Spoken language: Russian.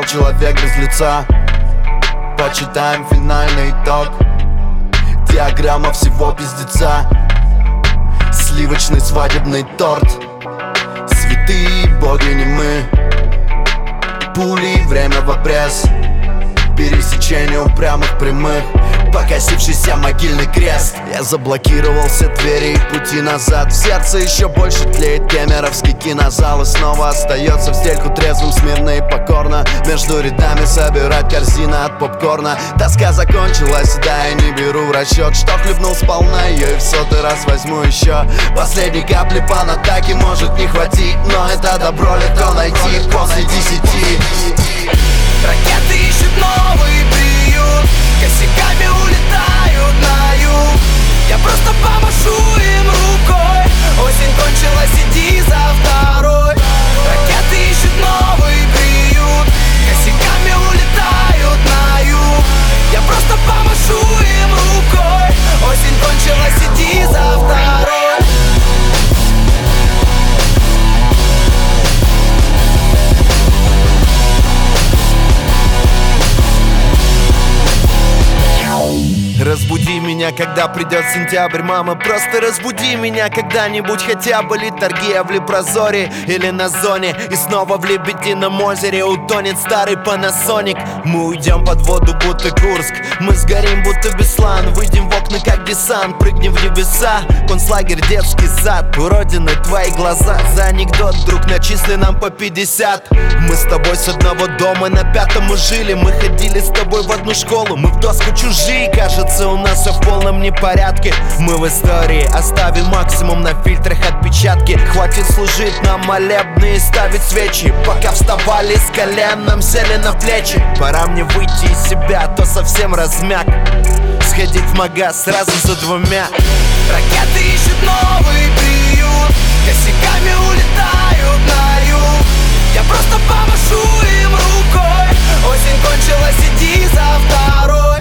человек без лица. Почитаем финальный итог. Диаграмма всего пиздеца. Сливочный свадебный торт. Святые боги не мы. Пули, время в обрез. Пересечение упрямых прямых. Покосившийся могильный крест. Я заблокировал все двери и пути назад. В сердце еще больше тлеет кемеровский кинозал. И снова остается в стельку трезвым, смирно и покорно между рядами собирать корзины от попкорна. Тоска закончилась, да, я не беру в расчет, что хлебнул сполна ее и в сотый раз возьму еще. Последней капли пан атаки может не хватить, но это добро легко найти после 10. Ракеты ищут новый приют, косяками улетают на юг. Я просто помашу им рукой. Осень кончилась, иди за второй. Ракеты ищут новый приют, косяками улетают на юг. Я просто помашу им рукой. Осень кончилась, иди за второй. Разбуди меня, когда придет сентябрь, мама, просто разбуди меня когда-нибудь хотя бы. Ли торгия в прозоре или на зоне, и снова в Лебедином озере утонет старый Panasonic. Мы уйдем под воду, будто Курск. Мы сгорим, будто Беслан. Выйдем в окна, как десант, прыгнем в небеса. Концлагерь, детский сад, у родины твои глаза. За анекдот, друг, начисли нам по 50. Мы с тобой с одного дома, на 5-м мы жили. Мы ходили с тобой в одну школу, мы в доску чужие. Кажется, у нас все в полном непорядке. Мы в истории оставим максимум на фильтрах отпечатки. Хватит служить нам молебны и ставить свечи. Пока вставали с колен, нам сели на плечи. Пора мне выйти из себя, а то совсем размяк. Сходить в магаз сразу за 2. Ракеты ищут новый приют, косяками улетают на юг. Я просто помашу им рукой. Осень кончилась, иди за второй.